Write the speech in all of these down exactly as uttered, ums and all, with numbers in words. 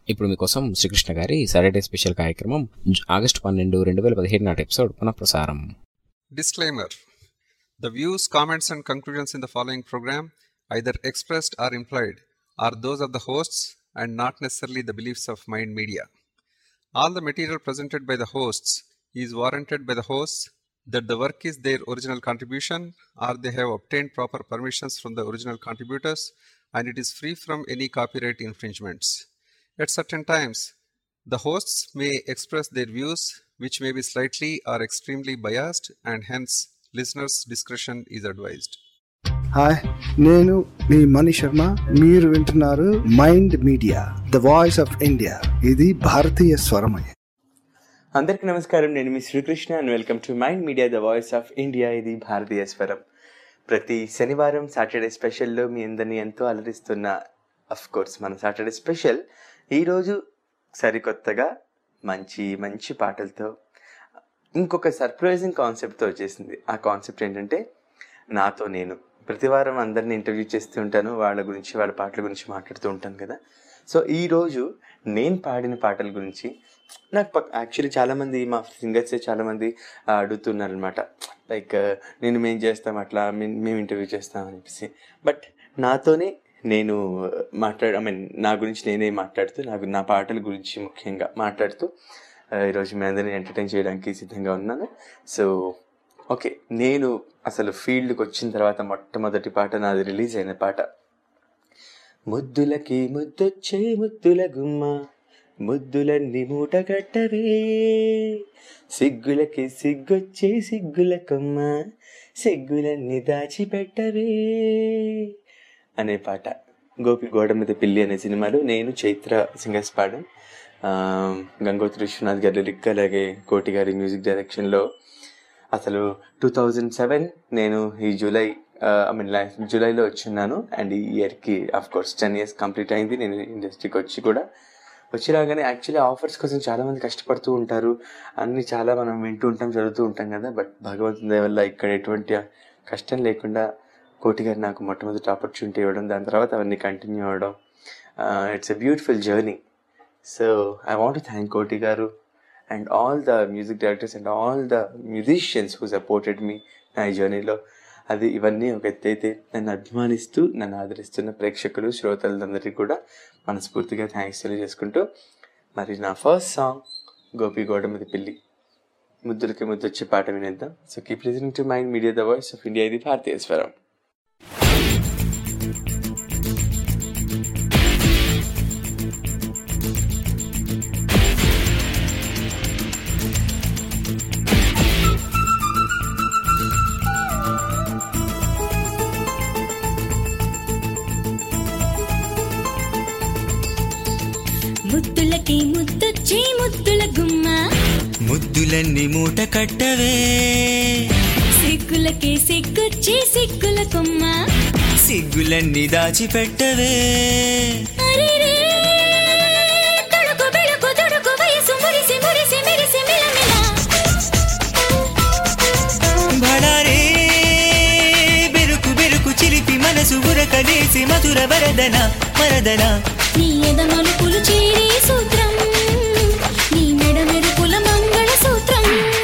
ఇప్పుడు మీకోసం శ్రీకృష్ణ గారి సాటర్డే స్పెషల్ కార్యక్రమం ఆగస్టు పన్నెండు రెండు వేల పదిహేడు నాటి ఎపిసోడ్ పునఃప్రసారం. Disclaimer: The views, comments and conclusions in the following program, either expressed or implied, are those of the hosts and not necessarily the beliefs of Mind Media. All the material presented by the hosts is warranted by the hosts that the work is their original contribution or they have obtained proper permissions from the original contributors and it is free from any copyright infringements. At certain times, the hosts may express their views which may be slightly or extremely biased and hence listeners' discretion is advised. Hi, నేను మీ మణి శర్మ. మీరు వింటున్నారు mind media, the voice of India. ఇది భారతీయ స్వరమయ. అందరికీ నమస్కారం. నేను మీ Srikrishna and welcome to mind media, the voice of India. ఇది భారతీయ స్వరం. ప్రతి శనివారం సాటర్డే స్పెషల్లో మీ అందరినీ ఎంతో అలరిస్తున్న అఫ్ కోర్స్ మన సాటర్డే స్పెషల్ ఈరోజు సరికొత్తగా మంచి మంచి పాటలతో ఇంకొక సర్ప్రైజింగ్ కాన్సెప్ట్తో వచ్చేసింది. ఆ కాన్సెప్ట్ ఏంటంటే నాతో నేను. ప్రతివారం అందరినీ ఇంటర్వ్యూ చేస్తూ ఉంటాను, వాళ్ళ గురించి వాళ్ళ పాటల గురించి మాట్లాడుతూ ఉంటాను కదా. సో ఈరోజు నేను పాడిన పాటల గురించి నాకు పక్ యాక్చువల్లీ చాలామంది మా సింగర్సే చాలామంది అడుగుతున్నారు అనమాట. లైక్ నేను మేము చేస్తాం అట్లా మేము ఇంటర్వ్యూ చేస్తాం అని చెప్పేసి. బట్ నాతోనే నేను మాట్లాడు ఐ మీన్ నా గురించి నేనే మాట్లాడుతూ నాకు నా పాటల గురించి ముఖ్యంగా మాట్లాడుతూ ఈరోజు మీ అందరినీ ఎంటర్టైన్ చేయడానికి సిద్ధంగా ఉన్నాను. సో ఓకే, నేను అసలు ఫీల్డ్కి వచ్చిన తర్వాత మొట్టమొదటి పాట నాది రిలీజ్ అయిన పాట. ముద్దులకి ముద్దొచ్చే ముద్దుల గుమ్మ, ముద్దులన్నీ మూట కట్టవే, సిగ్గులకి సిగ్గొచ్చే సిగ్గుల కొమ్మ, సిగ్గులన్నీ దాచిపెట్టవే అనే పాట. గోపి గోడ మీద పిల్లి అనే సినిమాలో నేను చైత్ర సింగర్స్ పాడాం. గంగోత్రి విశ్వనాథ్ గారి లిరిక్ అలాగే కోటి గారి మ్యూజిక్ డైరెక్షన్లో. అసలు టూ థౌజండ్ సెవెన్ నేను ఈ జూలై ఐ మీన్ జూలైలో వచ్చున్నాను. అండ్ ఈ ఇయర్కి of course ten years complete అయింది నేను ఇండస్ట్రీకి వచ్చి. కూడా వచ్చి రాగానే యాక్చువల్లీ ఆఫర్స్ కోసం చాలామంది కష్టపడుతూ ఉంటారు, అన్నీ చాలా మనం వింటూ ఉంటాం, చదువుతూ ఉంటాం కదా. బట్ భగవంతుని దయ వల్ల ఇక్కడ ఎటువంటి కష్టం లేకుండా కోటి గారు నాకు మొట్టమొదటి ఆపర్చునిటీ ఇవ్వడం, దాని తర్వాత అవన్నీ కంటిన్యూ అవ్వడం, it's a beautiful journey. So I want to thank Koti గారు and all the music directors and all the musicians who supported me నా ఈ జర్నీలో. అది ఇవన్నీ ఒక ఎత్తైతే నన్ను అభిమానిస్తూ నన్ను ఆదరిస్తున్న ప్రేక్షకులు శ్రోతలందరికీ కూడా మనస్ఫూర్తిగా థ్యాంక్స్ తెలియజేసుకుంటూ మరి నా ఫస్ట్ సాంగ్ గోపి గోడ మీద పిల్లి, ముద్దులకి ముద్దొచ్చే పాట వినేద్దాం. So keep listening to mind media, the voice of India. ఇది భారతీయ స్వరం. ముద్దులకి ముద్దొచ్చే ముద్దుల గుమ్మ, ముద్దులన్నీ మూట కట్టవే, సిగ్గులకి సిగ్గొచ్చే సిగ్గుల కొమ్మ, సిగ్గులన్నీ దాచిపెట్టవే. అరెరే తొడుకు బెళకు తొడుకు వయసు మురిసి మురిసి మెరిసి మిలమిల, బడారే బెరుకు బెరుకు చిలిపి మనసు ఉరకలేసి మధుర వరదన వరదన, నీ ఎద మలుపులు చేరే సూత్రం, నీ మెడ మెరుపుల మంగళ సూత్రం.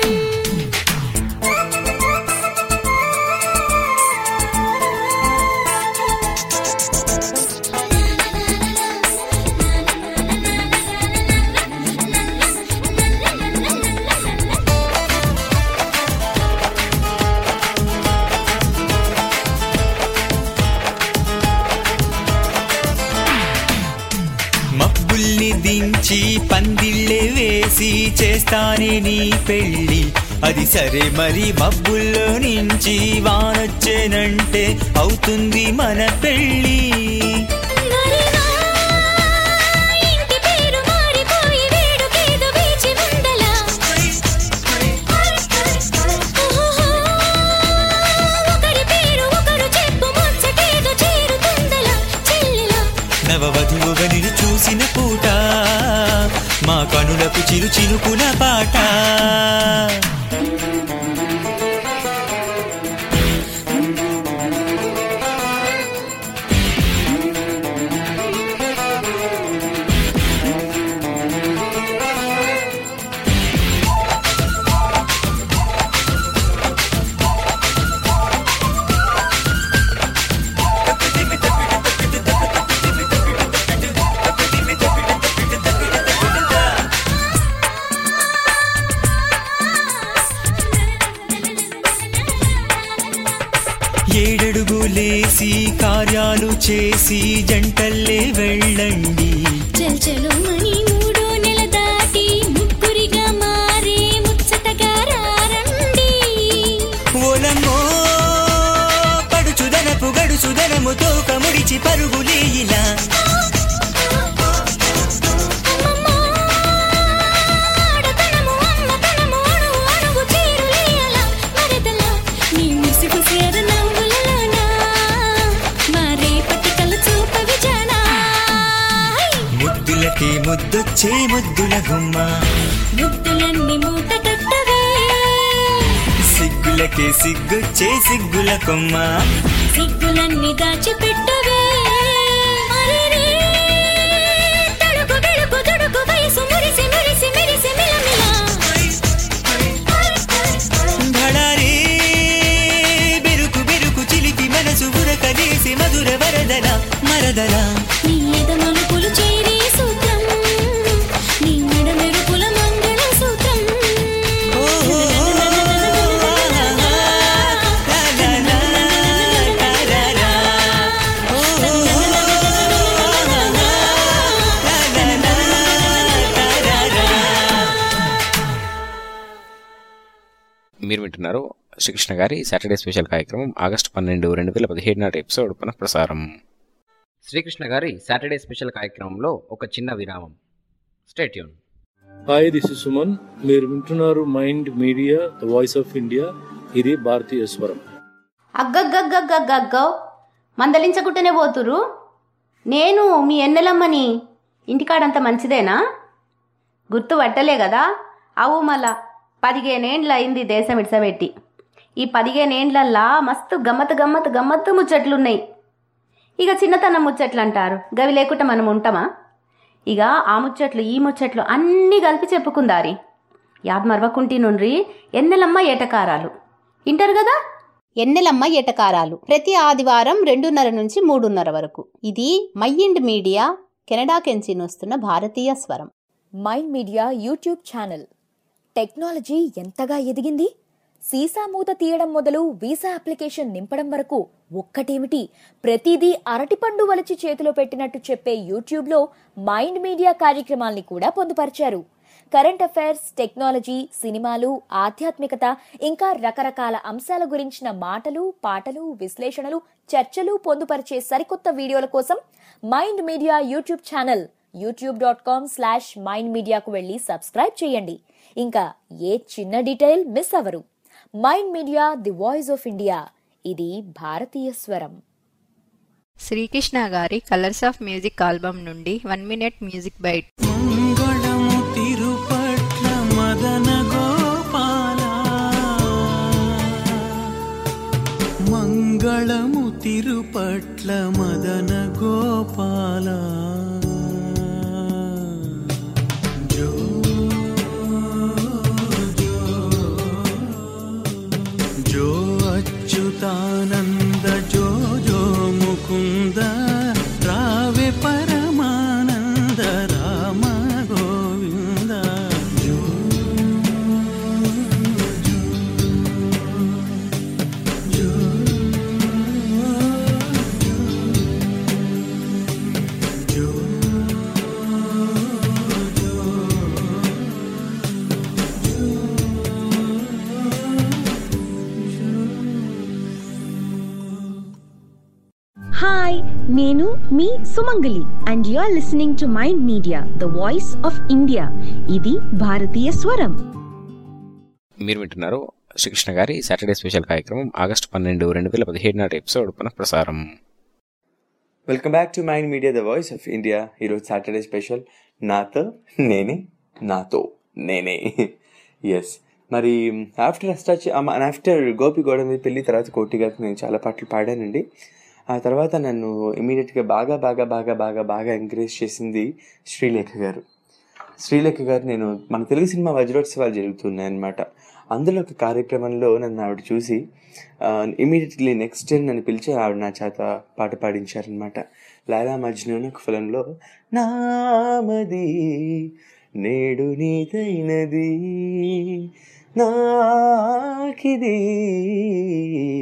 మబ్బుల్ని దించి పందిళ్ళే వేసి చేస్తానే నీ పెళ్ళి, అది సరే మరి మబ్బుల్లో నుంచి వానొచ్చేనంటే అవుతుంది మన పెళ్ళి. ఇంటి పేరు మారిపోయి వేడుకేదో వేచి ఉండలా, ఒకరి పేరు ఒకరు చెప్పు ముచ్చటేదో చేరుతుందలా చెల్లిలా. నవవధువుగా నిన్ను చూసిన పూట మా కనులకు చిరు చిరుకున పాట. కలిసి కార్యాలు చేసి జంటల్లే వెళ్ళండి. చల్ చలో మని మూడో నెల దాటి ముగ్గురిగా మారే ముచ్చటగా రండి. ఓలమ్మో పడుచుదనపు గడుచుదనముతో కముడిచి పరుగులే ఇలా. ముద్దులకి ముద్దొచ్చే ముద్దుల గుమ్మ, ముద్దులన్నీ మూట కట్టవే. సిగ్గులకే సిగ్గొచ్చే సిగ్గుల కొమ్మ, సిగ్గులన్నీ దాచిపెట్టవే. అరెరే, తడుకు బెడుకు తుడుకు వయసు మురిసి మురిసి మెరిసి మిలమిల. భళారే బెరుకు బెరుకు చిలిపి మనసు ఉరకలేసి మధుర వరదల మరదల. నీ ఎద మలుపులు చేరే సూత్రం, నీ మెడ మెరుపుల మంగళ సూత్రం. మీరు వింటున్నారు శ్రీకృష్ణ గారి సాటర్డే స్పెషల్ కార్యక్రమం ఆగస్టు పన్నెండు రెండు వేల పదిహేడు నాటి ఎపిసోడ్ పునఃప్రసారం. శ్రీకృష్ణ గారి సాటర్డే స్పెషల్ కార్యక్రమంలో ఒక చిన్న విరామం. Stay tune. Hi, this is Suman. మీరు వింటున్నారు mind media, the voice of India. ఇది భారతీయ స్వరం. అగ్గగ్గగ్గగ్గగ్గో మందలించకుంటేనే పోతురు. నేను మీ ఎన్నెలమ్మని. ఇంటికాడంత మంచిదేనా? గుర్తు పట్టలే కదా? అవు మళ్ళా పదిహేనేండ్ల అయింది దేశం ఇడ్సబెట్టి. ఈ పదిహేనేండ్లల్లా మస్తు గమ్మత్ గమ్మత్ గమ్మత్తు ముచ్చట్లున్నాయి. ఇక చిన్నతనం ముచ్చట్లు అంటారు, గవి లేకుండా మనం ఉంటామా? ఇక ఆ ముచ్చట్లు ఈ ముచ్చట్లు అన్నీ కలిపి చెప్పుకుందారి. యాద్ మరవకుంటి నుండి ఎన్నెలమ్మ ఏటకారాలు ఇంటారు కదా. ఎన్నెలమ్మ ఏటకారాలు ప్రతి ఆదివారం రెండున్నర నుంచి మూడున్నర వరకు. ఇది మైండ్ మీడియా, కెనడా కెంచి వస్తున్న భారతీయ స్వరం. Mind Media YouTube channel. Technology ఎంతగా ఎదిగింది. సీసా మూత తీయడం మొదలు వీసా అప్లికేషన్ నింపడం వరకు ఒక్కటేమిటి, ప్రతిదీ అరటిపండు వలిచి చేతిలో పెట్టినట్టు చెప్పే యూట్యూబ్లో మైండ్ మీడియా కార్యక్రమాల్ని కూడా పొందుపరిచారు. కరెంట్ అఫైర్స్, టెక్నాలజీ, సినిమాలు, ఆధ్యాత్మికత, ఇంకా రకరకాల అంశాల గురించిన మాటలు, పాటలు, విశ్లేషణలు, చర్చలు పొందుపరిచే సరికొత్త వీడియోల కోసం Mind Media YouTube channel YouTube dot com slash Mind మీడియాకు వెళ్ళి సబ్స్క్రైబ్ చేయండి. ఇంకా ఏ చిన్న డీటెయిల్ మిస్ అవరు. Mind media, the voice of India. ఇది భారతీయ స్వరం. శ్రీకృష్ణ గారి కలర్స్ ఆఫ్ మ్యూజిక్ ఆల్బమ్ నుండి వన్ మినిట్ మ్యూజిక్ బైట్. మంగళము తిరుపట్ల మదన గోపాల, మంగళము తిరుపట్ల మదన గోపాల. జో జో అచ్యుతానంద జో జో ముకుంద రావే పరమానంద రామ గోవింద. జో జో జో హాయ్, నేను మీ Sumangali and you are listening to mind media, the voice of India. ఇది భారతీయ స్వరం. మీరు వింటున్నారు శ్రీకృష్ణ గారి సాటర్డే స్పెషల్ కార్యక్రమం ఆగస్టు పన్నెండు రెండు వేల పదిహేడు నాటి ఎపిసోడ్ పునఃప్రసారం. Welcome back to mind media, the voice of India. ఈరోజు సాటర్డే స్పెషల్ నాతో నేనే, నాతో నేనే. ఎస్, మరి ఆఫ్టర్ అష్టాచి ఆఫ్టర్ గోపి గోడ మీద పెళ్ళి తర్వాత కోటి గారికి నేను చాలా పాటలు పాడానండి. ఆ తర్వాత నన్ను ఇమీడియట్గా బాగా బాగా బాగా బాగా బాగా ఎంకరేజ్ చేసింది శ్రీలేఖ గారు. శ్రీలేఖ గారు నేను మన తెలుగు సినిమా వజ్రోత్సవాలు జరుగుతున్నాయన్నమాట. అందులో ఒక కార్యక్రమంలో నన్ను ఆవిడ చూసి ఇమీడియట్లీ నెక్స్ట్ డే నన్ను పిలిచి ఆవిడ నా చేత పాట పాడించారనమాట. లైలా మజ్ను ఒక ఫిలంలో నామది నేడు నీదైనది నాకిది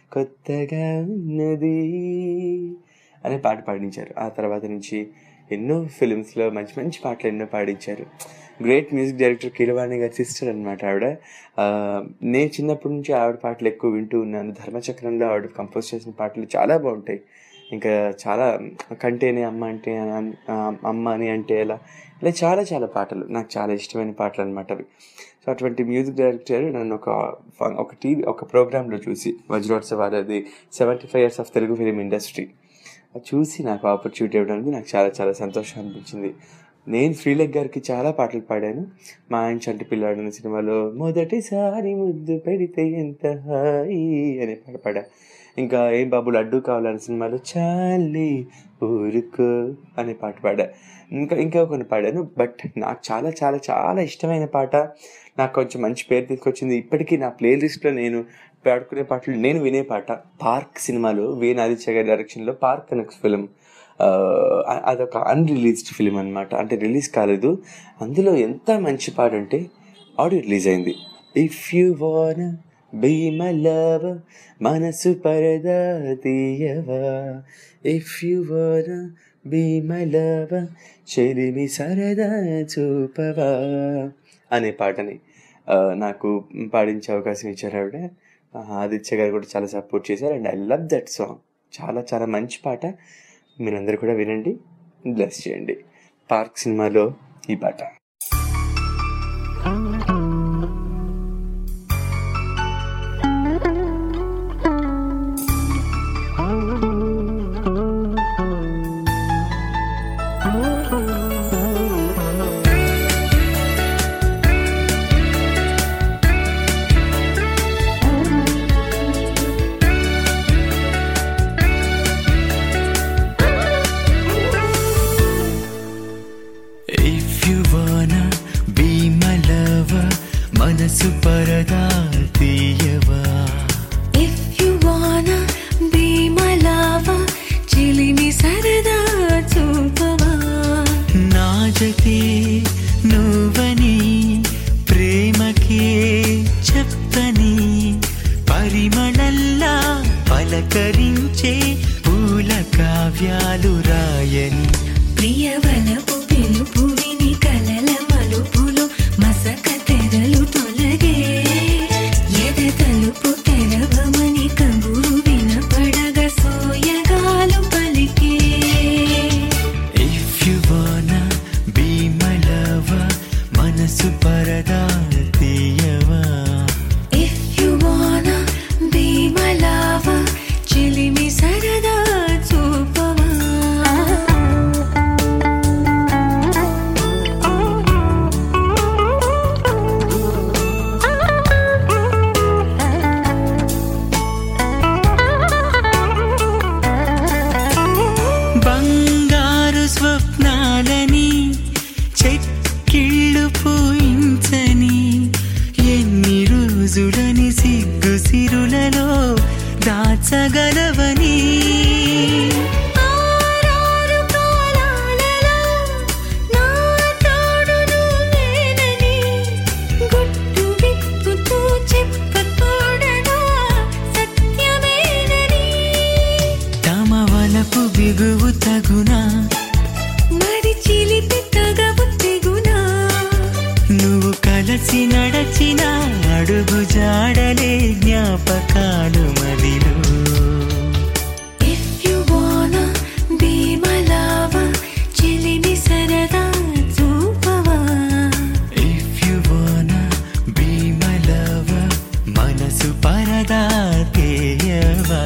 కొత్తగా ఉన్నది అనే పాట పాడించారు. ఆ తర్వాత నుంచి ఎన్నో ఫిలిమ్స్లో మంచి మంచి పాటలు ఎన్నో పాడించారు. గ్రేట్ మ్యూజిక్ డైరెక్టర్ కీరవాణి గారి సిస్టర్ అనమాట ఆవిడ. నేను చిన్నప్పటి నుంచి ఆవిడ పాటలు ఎక్కువ వింటూ ఉన్నాను. ధర్మచక్రంలో ఆవిడ కంపోజ్ చేసిన పాటలు చాలా బాగుంటాయి. ఇంకా చాలా కంటేనే అమ్మ అంటే అమ్మ అని అంటే ఎలా, ఇలా చాలా చాలా పాటలు నాకు చాలా ఇష్టమైన పాటలు అనమాట అవి. సో అటువంటి మ్యూజిక్ డైరెక్టర్ నన్ను ఒక ఒక టీవీ ఒక ప్రోగ్రాంలో చూసి, వజ్రోత్సవాలు, అది seventy five years of Telugu film industry, చూసి నాకు ఆపర్చునిటీ ఇవ్వడానికి నాకు చాలా చాలా సంతోషం అనిపించింది. నేను శ్రీలేఖ్ గారికి చాలా పాటలు పాడాను. మా ఆయన చంటి పిల్లాడు అనే సినిమాలో మొదటిసారి ముద్దు పెడితే ఎంత హాయి అనే పాట పాడా. ఇంకా ఏం బాబు లడ్డు కావాలనే సినిమాలో చాలి ఊరుకో అనే పాట పాడా. ఇంకా ఇంకా కొన్ని పాడాను. బట్ నాకు చాలా చాలా చాలా ఇష్టమైన పాట, నాకు కొంచెం మంచి పేరు తీసుకొచ్చింది, ఇప్పటికీ నా ప్లే లిస్ట్లో నేను పాడుకునే పాటలు, నేను వినే పాట, పార్క్ సినిమాలో వేణు ఆదిత్య గారి డైరెక్షన్లో పార్క్ అనే ఫిలిం. అదొక అన్రిలీజ్డ్ ఫిలిం అనమాట, అంటే రిలీజ్ కాలేదు. అందులో ఎంత మంచి పాట అంటే ఆడియో రిలీజ్ అయింది. If you wanna be my love మనసు పరదా తీయవా, if you wanna be my love చెలిమి సరదా చూపవా అనే పాటని నాకు పాడించే అవకాశం ఇచ్చారు ఆవిడ. ఆదిత్య గారు కూడా చాలా సపోర్ట్ చేశారు. And I love that song. చాలా చాలా మంచి పాట. మీరందరూ కూడా వినండి, బ్లెస్ చేయండి. పార్క్ సినిమాలో ఈ పాట. మనసు పరదా తీయవా, if you wanna be my lover చిలిమి సరదా చూపవా, నా జతే నువ్వని ప్రేమకే చెప్పని పరిమళల్లా పలకరించే పూల కావ్యాలు రాయని, ప్రియవలపు పిలుపు విని కలల మలుపులు మసక తెరలు తొలగే, ఎద తలుపు తెరవమని కబురు వినపడగ సోయగాలు పలికే. If you wanna be my lover మనసు పరదా తీయవా, if you wanna be my lover చిలిమి సరదా చూపవా. బంగారు స్వప్నాలని చెక్కిళ్ళు పూయించని, ఎన్ని రోజులని సిగ్గు సిరులలో దాచగలవని, ఆరారు కాలాలలో నా తోడు నువ్వేనని గుట్టు విప్పుతూ చెప్పకూడదా సత్యమేనని, తమ వలపు బిగువు తగునా మరి చిలిపి తగవు తెగునా, నువ్వు కలసి నడచిన అడుగు జాడలే జ్ఞాపకాలు మదిలో. If you wanna be my lover చిలిమి సరదా చూపవా, if you wanna be my lover మనసు పరదా తీయవా.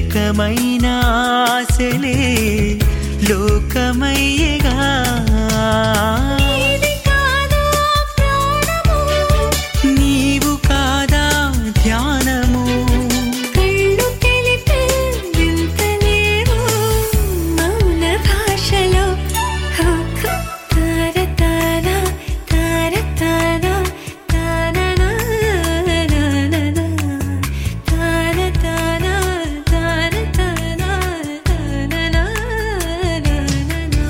ఏకమైన ఆశలే లోకమయ్యగా నీవు కాదా ధ్యానము కళ్ళు తెలిపే వింతలేవు మౌన భాషలో తార తార తార తార తాననా నాననా తార తార తార తార తాననా నాననా.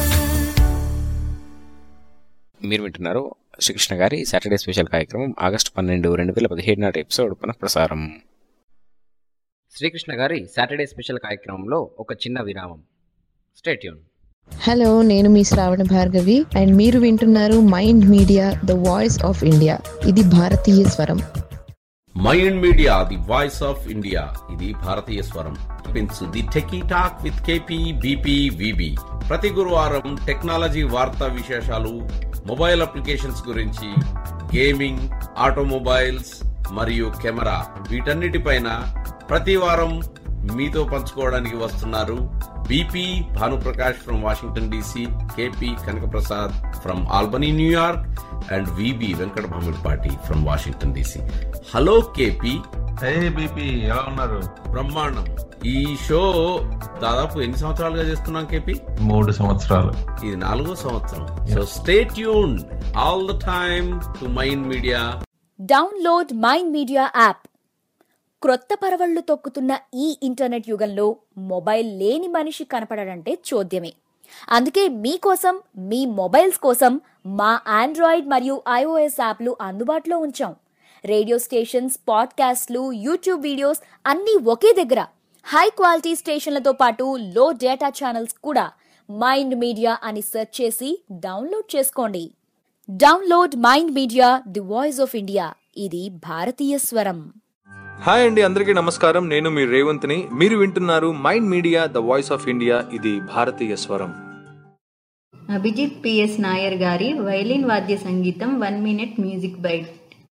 మీరు వింటున్నారు శ్రీకృష్ణ గారి సాటర్డే స్పెషల్ కార్యక్రమం ఆగస్టు పన్నెండు రెండు వేల పదిహేడు నాటి ఎపిసోడ్ పునఃప్రసారం. శ్రీకృష్ణ గారి సాటర్డే స్పెషల్ కార్యక్రమంలో ఒక చిన్న విరామం. Stay tune. హలో, నేను మీ శ్రావణ భార్గవి అండ్ మీరు వింటున్నారు mind media the voice of India. ఇది భారతీయ స్వరం. Mind media the voice of India ఇది భారతీయ స్వరం. The techie talk with KP BP VB ప్రతి గురువారం టెక్నాలజీ వార్తా విశేషాలు, మొబైల్ అప్లికేషన్స్ గురించి, గేమింగ్, ఆటోమొబైల్స్ మరియు కెమెరా వీటన్నిటిపైన ప్రతి వారం మీతో పంచుకోవడానికి వస్తున్నారు BP Bhanuprakash from Washington DC, KP Kanakaprasad from Albany New York and VB Venkata Bhamidipati from Washington DC. Hello KP. Hey BP, ఎలా ఉన్నారు? బ్రహ్మాండం. ఈ షో దాదాపు ఎన్ని సంవత్సరాలుగా చేస్తున్నాం కేపీ? మూడు సంవత్సరాలు. ఇది నాలుగో సంవత్సరం. So stay tuned all the time to mind Media. Download Mind Media app. క్రొత్త పరవళ్లు తొక్కుతున్న ఈ ఇంటర్నెట్ యుగంలో మొబైల్ లేని మనిషి కనపడడంటే చోద్యమే. అందుకే మీకోసం, మీ మొబైల్స్ కోసం మా ఆండ్రాయిడ్ మరియు ఐఓఎస్ యాప్లు అందుబాటులో ఉంచాం. రేడియో స్టేషన్స్, పాడ్కాస్ట్లు, యూట్యూబ్ వీడియోస్ అన్నీ ఒకే దగ్గర. హై క్వాలిటీ స్టేషన్లతో పాటు లో డేటా ఛానల్స్ కూడా. మైండ్ మీడియా అని సెర్చ్ చేసి డౌన్లోడ్ చేసుకోండి. Download Mind media the voice of India. ఇది భారతీయ స్వరం. హాయ్ అండి, అందరికీ నమస్కారం. నేను మీ రేవంత్ని. మీరు వింటున్నారు mind media the voice of India. ఇది భారతీయ స్వరం. అభిజిత్ పిఎస్ నాయర్ గారి వైలిన్ వాద్య సంగీతం one minute music bite.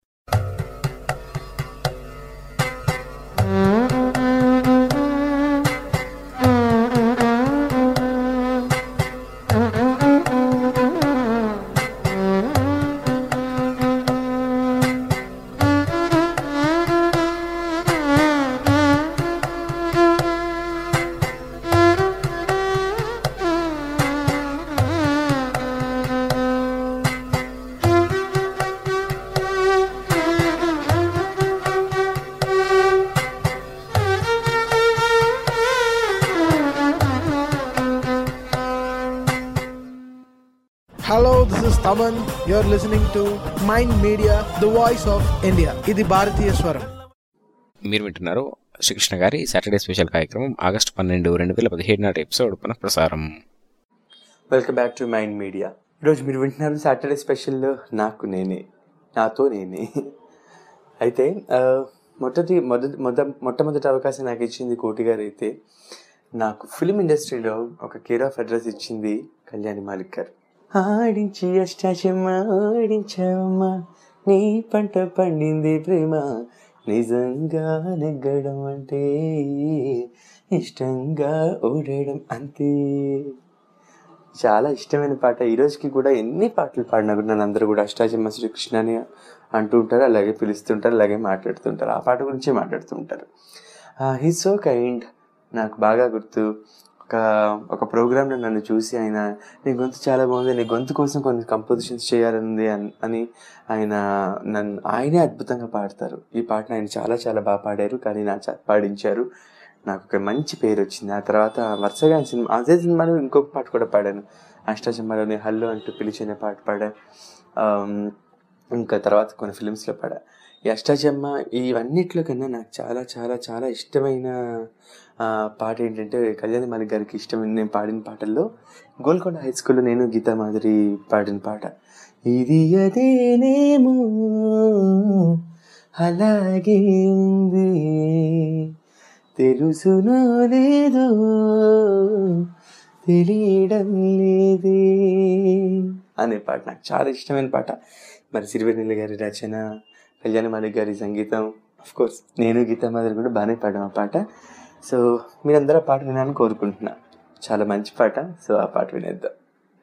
Hello, this is Taman. You're listening to Mind Media, the voice of India. ఇది భారతీయ స్వరం. మీరు వింటున్నారు శ్రీకృష్ణ గారి సాటర్డే స్పెషల్ కార్యక్రమం ఆగస్టు పన్నెండు రెండు వేల పదిహేడు నాటి ఎపిసోడ్ పునఃప్రసారం. Welcome back to mind Media. ఈరోజు మీరు వింటున్నారు సాటర్డే స్పెషల్లో నాకు నేనే, నాతో నేనే. అయితే మొదటి మొదటి మొద మొట్టమొదటి అవకాశం నాకు ఇచ్చింది కోటి గారు. అయితే నాకు ఫిలిం ఇండస్ట్రీలో ఒక కేర్ ఆఫ్ అడ్రస్ ఇచ్చింది కళ్యాణి మాలిక్ గారు. ఆడించి అష్టాచమ్మ ఆడించమ్మ, నీ పంట పండింది ప్రేమ, నిజంగా నెగ్గడం అంటే ఇష్టంగా ఓడడం అంతే. చాలా ఇష్టమైన పాట. ఈరోజుకి కూడా ఎన్ని పాటలు పాడినా కూడా నన్ను అందరూ కూడా అష్టాచమ్మ శ్రీకృష్ణ అని అంటూ ఉంటారు, అలాగే పిలుస్తుంటారు, అలాగే మాట్లాడుతుంటారు. ఆ పాట గురించే మాట్లాడుతూ ఉంటారు. He's so kind. నాకు బాగా గుర్తు, ఒక ఒక ప్రోగ్రాంలో నన్ను చూసి ఆయన, నీ గొంతు చాలా బాగుంది, నీ గొంతు కోసం కొన్ని కంపోజిషన్స్ చేయాలని అని ఆయన నన్ను ఆయనే అద్భుతంగా పాడతారు. ఈ పాటను ఆయన చాలా చాలా బాగా పాడారు, కానీ నా పాడించారు. నాకు ఒక మంచి పేరు వచ్చింది. ఆ తర్వాత వరుసగా సినిమా, అదే సినిమాలో ఇంకొక పాట కూడా పాడాను. అష్టాచమ్మలోని హల్లో అంటూ పిలిచిన పాట పాడా. ఇంకా తర్వాత కొన్ని ఫిలిమ్స్లో పాడా. ఈ అష్టాచమ్మ ఇవన్నిట్లో కన్నా నాకు చాలా చాలా చాలా ఇష్టమైన పాట ఏంటంటే కళ్యాణి మాలిక్ గారికి ఇష్టం నేను పాడిన పాటల్లో గోల్కొండ హై స్కూల్లో నేను గీతా మాధురి పాడిన పాట. ఇది అదేనేమో అలాగే ఉంది, తెలుసునో లేదో తెలియడం లేదే అనే పాట నాకు చాలా ఇష్టమైన పాట. మరి సిరివెన్నెల గారి రచన, కళ్యాణి మాలిక్ గారి సంగీతం, అఫ్కోర్స్ నేను గీతా మాధురి కూడా బాగానే పాడాం ఆ పాట. సో మీరందరూ ఆ పాట వినాలని కోరుకుంటున్నా. చాలా మంచి పాట. సో ఆ పాట వినేద్దాం.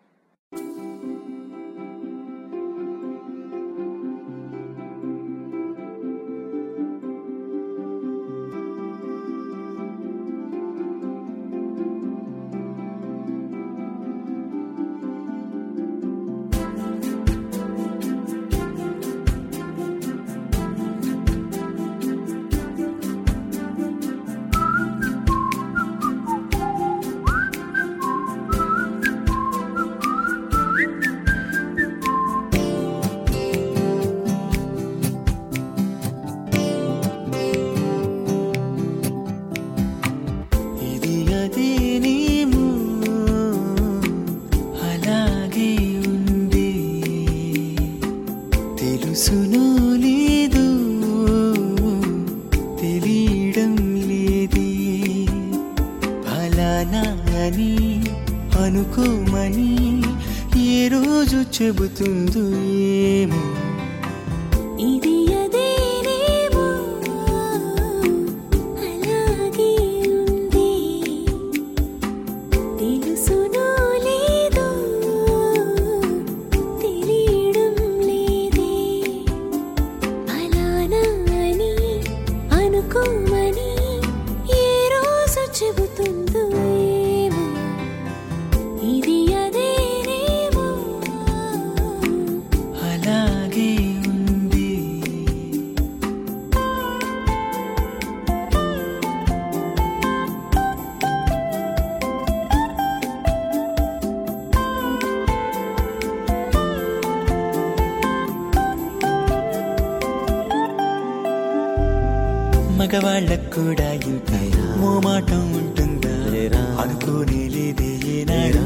అనుకోమని ఏ రోజు చెబుతుందో ఏమో ఇది అదేనేమో అలాగే ఉంది తెలుసునో లేదో తెలియడం లేదే అలానా అని అనుకోమని ఏ రోజు చెబుతుందో ఏమో ఇది అదేనేమో అలాగే ఉంది. మగవాళ్ళకు కూడా ఇంత మోమాటం ఉంటుందా అనుకోనే లేదే ఏనాడు.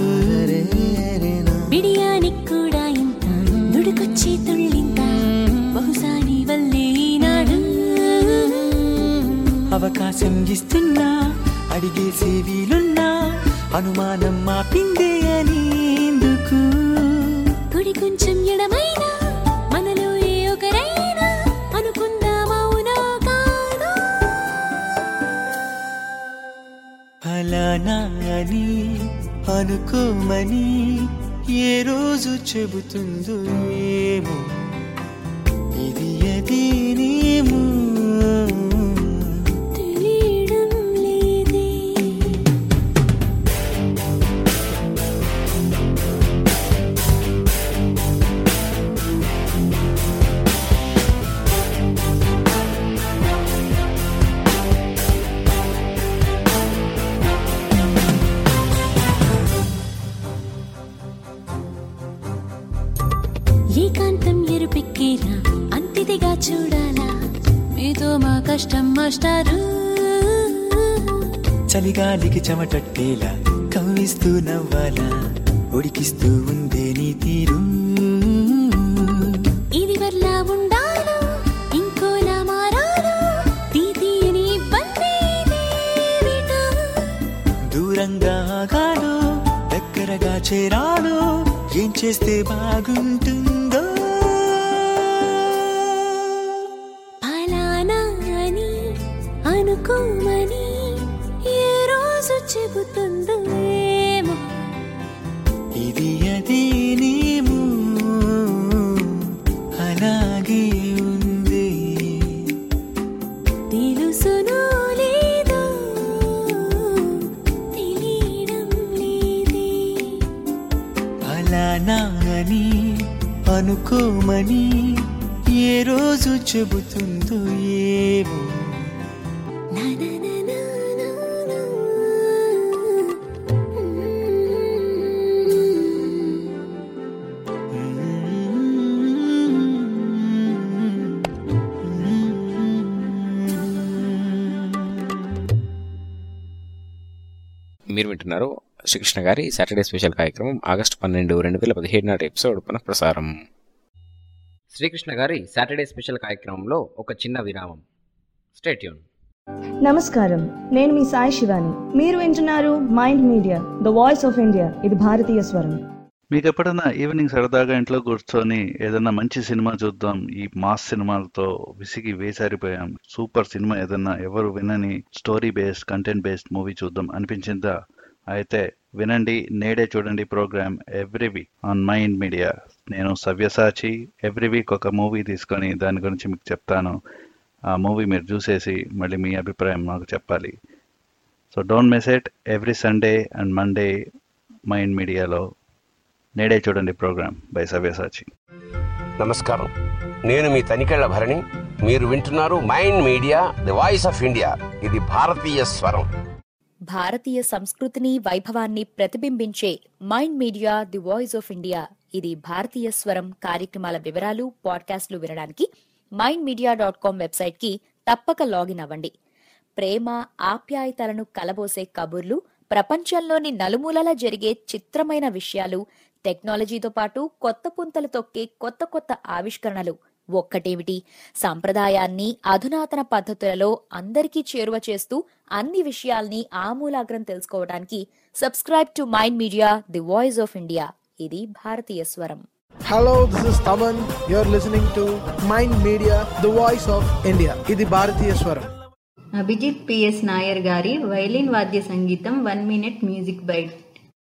బిడియానికి కూడా ఇంత దుడుకొచ్చి తుళ్ళిందా బహుశా నీ వల్లే ఈనాడు అవకాశం ఇస్తున్నా అడిగేసే వీలున్నా అనుమానం మాపిందే అని ఎందుకు కుడి కొంచెం ఎడమైనా మనలో ఏ ఒకరైనా అనుకుందామా అవునా కాదో అలానా అని అనుకోమని ఏ రోజు చెబుతుందో ఏమో ఇది అదేనేమో తెలియడం లేదే ఏకాంతం ఎరుపెక్కేలా అంతిదిగా చూడాలా మీతో మా కష్టం మాస్టారు చలిగాలికి చెమటట్టేలా కవ్విస్తూ నవ్వాలా ఉడికిస్తూ ఉందే నీ తీరు ఇది వర్లా ఉండాలో ఇంకోలా మారాలో తీతీయని ఇబ్బంది ఇదేమిటో దూరంగా ఆగాలో దగ్గరగా చేరాలో ఏం చేస్తే బాగుంటుందో అలానా అని అనుకోమని ఏ రోజు చెబుతుందో ఏమో ఇది అదేనేమో అలాగే ఉంది తెలుసునో లేదో తెలియడం లేదే అలానా అని అనుకోమని ఏ రోజు చెబుతుందో ఏమో మీరు వింటున్నారు శ్రీకృష్ణ గారి సాటర్డే స్పెషల్ కార్యక్రమం ఆగస్టు పన్నెండు రెండు వేల పదిహేడు నాటి ఎపిసోడ్ పునఃప్రసారం. శ్రీకృష్ణ గారి సాటర్డే స్పెషల్ కార్యక్రమంలో ఒక చిన్న విరామం. Stay tune. నమస్కారం, నేను మీ సాయి శివాని. మీరు వింటున్నారు mind media the voice of India. ఇది భారతీయ స్వరం. మీకు ఎప్పుడైనా ఈవినింగ్ సరదాగా ఇంట్లో కూర్చొని ఏదైనా మంచి సినిమా చూద్దాం, ఈ మాస్ సినిమాలతో విసిగి వేసారిపోయాం, సూపర్ సినిమా ఏదన్నా ఎవరు వినని story based content based movie చూద్దాం అనిపించిందా? అయితే వినండి నేడే చూడండి program every week on Mind Media. నేను సవ్యసాచి. ఎవ్రీ వీక్ ఒక మూవీ తీసుకొని దాని గురించి మీకు చెప్తాను. ఆ మూవీ మీరు చూసేసి మళ్ళీ మీ అభిప్రాయం నాకు చెప్పాలి. So don't miss it. Every Sunday and Monday Mind మీడియాలో నేడే చూడండి ప్రోగ్రామ్ బై సవ్యసాచి. నమస్కారం, నేను మీ తనికెళ్ల భరణి. మీరు వింటున్నారు mind media the voice of India. ఇది భారతీయ స్వరం. భారతీయ సంస్కృతిని వైభవాన్ని ప్రతిబింబించే Mind media the voice of India. ఇది భారతీయ స్వరం కార్యక్రమాల వివరాలు పాడ్కాస్ట్లు వినడానికి Mind Media dot com website కి తప్పక లాగిన్ అవ్వండి. ప్రేమ ఆప్యాయతలను కలబోసే కబుర్లు, ప్రపంచంలోని నలుమూలలా జరిగే చిత్రమైన విషయాలు, టెక్నాలజీతో పాటు కొత్త పుంతలు తొక్కే కొత్త కొత్త ఆవిష్కరణలు, ఒక్కటేమిటి సంప్రదాయాన్ని అధునాతన పద్ధతులలో అందరికీ చేరువ చేస్తూ అన్ని విషయాల్ని ఆమూలాగ్రం తెలుసుకోవడానికి subscribe to mind media the voice of India. ఇది భారతీయ స్వరం. Hello, this is Taman. You're listening to Mind Media, the voice of India. ఇది భారతీయ స్వరం. అభిజిత్ పిఎస్ నాయర్ గారి వైలిన్ వాద్య సంగీతం one minute music bite.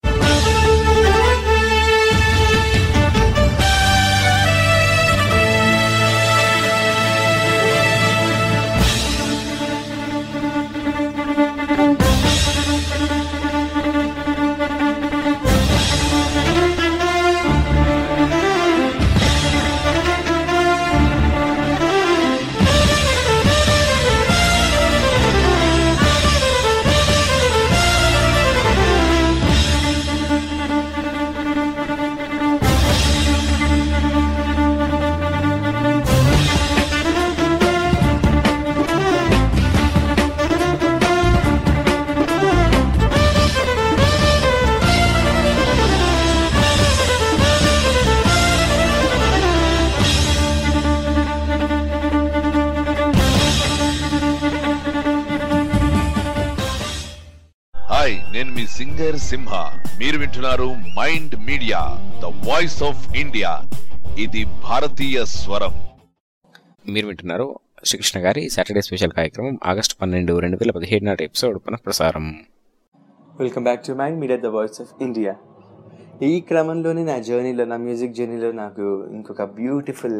Hi, నేను మీ సింగర్ సింహ. మీరు వింటున్నారు mind media the voice of India. ఇది భారతీయ స్వరం. మీరు వింటున్నారు శ్రీకృష్ణ గారి సాటర్డే స్పెషల్ కార్యక్రమం ఆగస్టు పన్నెండు రెండు వేల పదిహేడు నాటి ఎపిసోడ్ పునఃప్రసారం. Welcome back to mind media the voice of India. ఈ క్రమంలోనే నా జర్నీలో, నా మ్యూజిక్ జర్నీలో నాకు ఇంకొక బ్యూటిఫుల్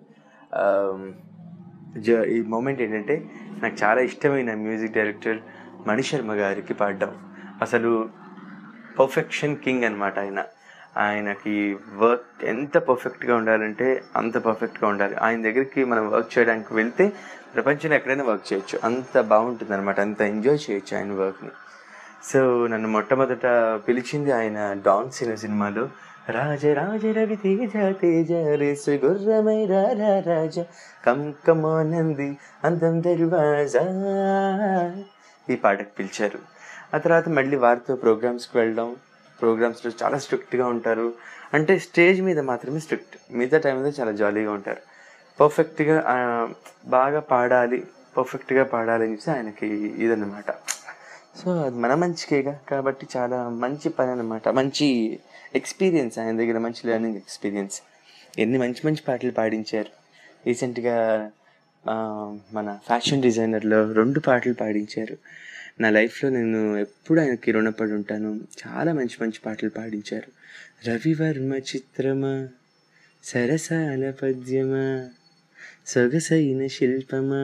జ ఈ మూమెంట్ ఏంటంటే, నాకు చాలా ఇష్టమైన మ్యూజిక్ డైరెక్టర్ మణిశర్మ గారికి పాడడం. అసలు పర్ఫెక్షన్ కింగ్ అనమాట ఆయన. ఆయనకి వర్క్ ఎంత పర్ఫెక్ట్గా ఉండాలంటే అంత పర్ఫెక్ట్గా ఉండాలి. ఆయన దగ్గరికి మనం వర్క్ చేయడానికి వెళ్తే ప్రపంచంలో ఎక్కడైనా వర్క్ చేయొచ్చు, అంత బాగుంటుంది అనమాట, అంత ఎంజాయ్ చేయొచ్చు ఆయన వర్క్ని. సో నన్ను మొట్టమొదట పిలిచింది ఆయన డాన్స్ అనే సినిమాలో రాజ రాజ రవి తేజ తేజ రేసు గుర్రమై రాజా రాజ కమ్ కమానంది అందం దర్వాజా ఈ పాటకు పిలిచారు. ఆ తర్వాత మళ్ళీ వారితో ప్రోగ్రామ్స్కి వెళ్ళడం. ప్రోగ్రామ్స్లో చాలా స్ట్రిక్ట్గా ఉంటారు, అంటే స్టేజ్ మీద మాత్రమే స్ట్రిక్ట్, మిగతా టైంలో చాలా జాలీగా ఉంటారు. పర్ఫెక్ట్గా బాగా పాడాలి, పర్ఫెక్ట్గా పాడాలి అని చెప్పి ఆయనకి ఇదన్నమాట. సో అది మన మంచికేగా, కాబట్టి చాలా మంచి పని అన్నమాట, మంచి ఎక్స్పీరియన్స్ ఆయన దగ్గర, మంచి లెర్నింగ్ ఎక్స్పీరియన్స్. ఎన్ని మంచి మంచి పాటలు పాడించారు. రీసెంట్గా మన ఫ్యాషన్ డిజైనర్లో రెండు పాటలు పాడించారు. నా లైఫ్లో నేను ఎప్పుడు ఆయనకి రుణపడి ఉంటాను. చాలా మంచి మంచి పాటలు పాడించారు. రవివర్మ చిత్రమా, సరసాల పద్యమా, సొగసైన శిల్పమా,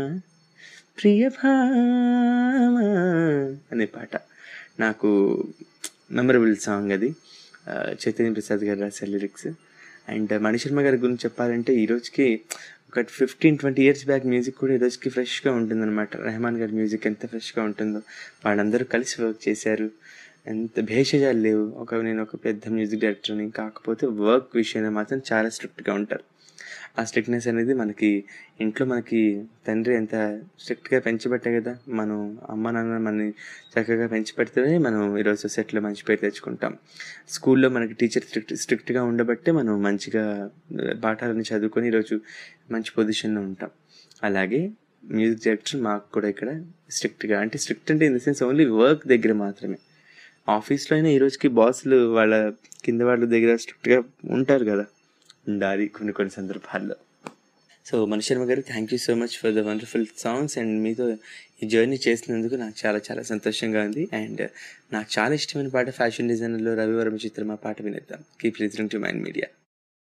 ప్రియభామా అనే పాట నాకు మెమరబుల్ సాంగ్. అది చైతన్య ప్రసాద్ గారు రాశారు లిరిక్స్. అండ్ మణిశర్మ గారి గురించి చెప్పాలంటే ఈరోజుకి ఒక fifteen twenty years back music కూడా ఈరోజుకి ఫ్రెష్గా ఉంటుందన్నమాట. రెహమాన్ గారి మ్యూజిక్ ఎంత ఫ్రెష్గా ఉంటుందో, వాళ్ళందరూ కలిసి వర్క్ చేశారు, ఎంత భేషజాలు లేవు. ఒక నేను ఒక పెద్ద మ్యూజిక్ డైరెక్టర్ని, కాకపోతే వర్క్ విషయంలో మాత్రం చాలా స్ట్రిక్ట్గా ఉంటారు. ఆ స్ట్రిక్ట్నెస్ అనేది మనకి ఇంట్లో మనకి తండ్రి ఎంత స్ట్రిక్ట్గా పెంచబట్టే కదా, మనం అమ్మ నాన్న మనని చక్కగా పెంచిపెడితేనే మనం ఈరోజు సొసైటీలో మంచి పేరు తెచ్చుకుంటాం. స్కూల్లో మనకి టీచర్ స్ట్రిక్ట్ స్ట్రిక్ట్గా ఉండబట్టే మనం మంచిగా పాఠాలను చదువుకొని ఈరోజు మంచి పొజిషన్లో ఉంటాం. అలాగే మ్యూజిక్ డైరెక్టర్ మాకు కూడా ఇక్కడ స్ట్రిక్ట్గా, అంటే స్ట్రిక్ట్ అంటే in the sense only work దగ్గర మాత్రమే, ఆఫీస్లో అయినా ఈ రోజుకి బాసులు వాళ్ళ కింద వాళ్ళ దగ్గర స్ట్రిక్ట్గా ఉంటారు కదా, ఉండాలి కొన్ని కొన్ని సందర్భాల్లో. సో మణి శర్మ గారు, thank you so much for the wonderful songs. And మీతో ఈ జర్నీ చేసినందుకు నాకు చాలా చాలా సంతోషంగా ఉంది. అండ్ నాకు చాలా ఇష్టమైన పాట ఫ్యాషన్ డిజైనర్లో రవివర్మ చిత్రం, ఆ పాట వినేద్దాం. Keep listening to mind Media.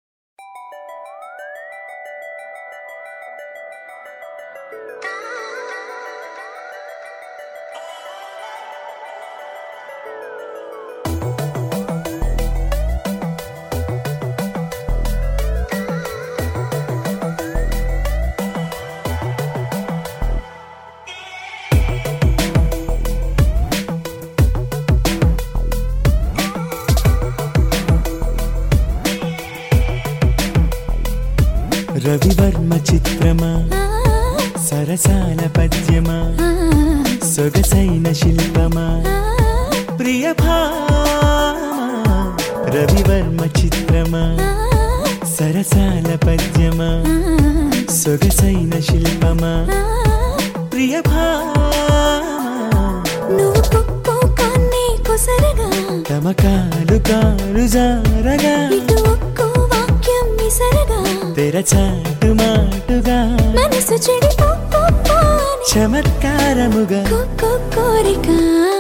Ravivarma చిత్రమా, సరసాల పద్యమా, సొగసైన శిల్పమా, ప్రియ భామా. రవివర్మ చిత్రమా, సరసాల పద్యమా, సొగసైన శిల్పమా, ప్రియ భామా. నువ్వు కుక్కో కాన్నే కొసరగా, తమకాలు కాలు జారగా, ఇటు ఒక్కో వాక్యం విసరగా, తెరచాటు మాటుగా, మనసు చెడిపోని చమత్కారముగా, కుక్కో కోరిక.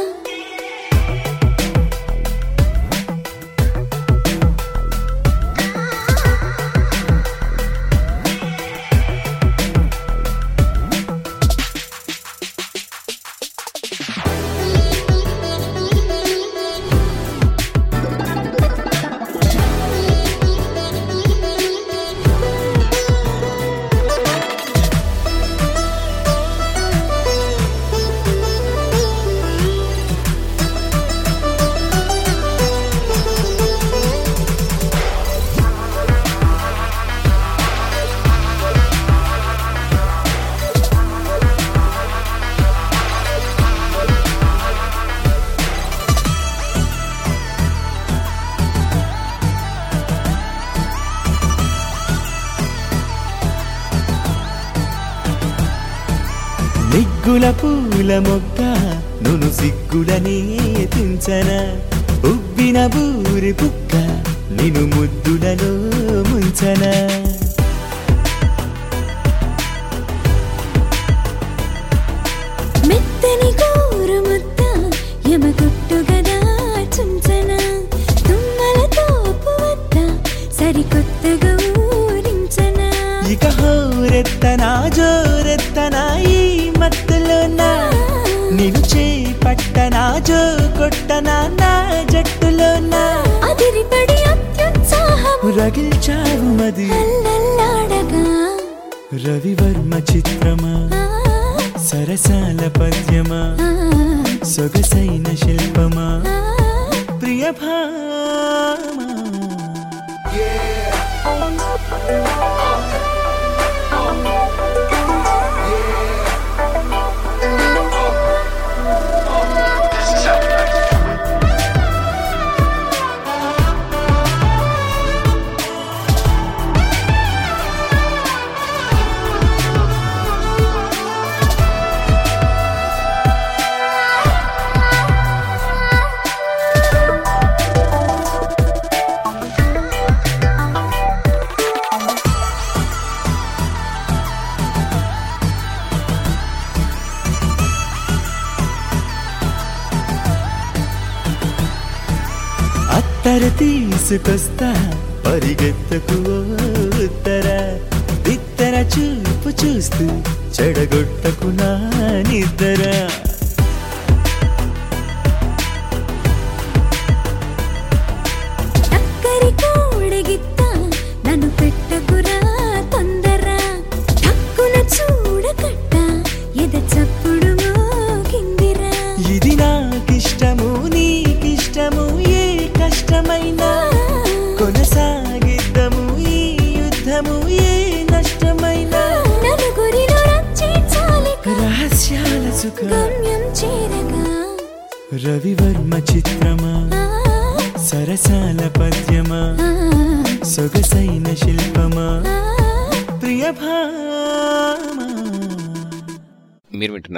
నిగ్గుల పూల మొక్క నును సిగ్గులనే తుంచన, ఉబ్బిన బూరి పుక్క నిను ముద్దులలో ముంచన. మెత్తని గోరు ముద్ద యమగుట్టు గదా చుంచన, తుమ్మల తోపు వద్ద సరికొత్తగా ఊరించన. ఇక హోరెత్తనా జోరెత్తనా ఈ మత్తులోనా, నిన్ను చేపట్టనా జో కొట్టనా నా జట్టులోనా. అదిరిపడి అత్యుత్సాహము రగిల్చావు మది అల్లల్లాడగా. రవివర్మ చిత్రమా, సరసాల పద్యమా, సొగసైన శిల్పమా, ప్రియ భామా. అత్తర తీసుకొస్తా పరిగెత్తకు ఉత్తర, ఇత్తర చూపు చూస్తూ చెడగొట్టకు నా నిద్దర. టక్కరి కోడగిత్త నన్ను పెట్టకురా తొందర, టక్కున చూడకట్ట ఎద చప్పుడు మోగిందిరా. ఇది నాకిష్టము నీకిష్టము ఏ కష్టమైనా కొనసాగిద్దము ఈ యుద్ధము ఏ నష్టమైనా. నలుగురిలో రచించాలిక రహస్యాల సుఖ గమ్యం చేరగా. రవివర్మ చిత్రమా, సరసాల పద్యమా, సొగసైన శిల్పమా, ప్రియ భామా. మీరు వింటున్నారు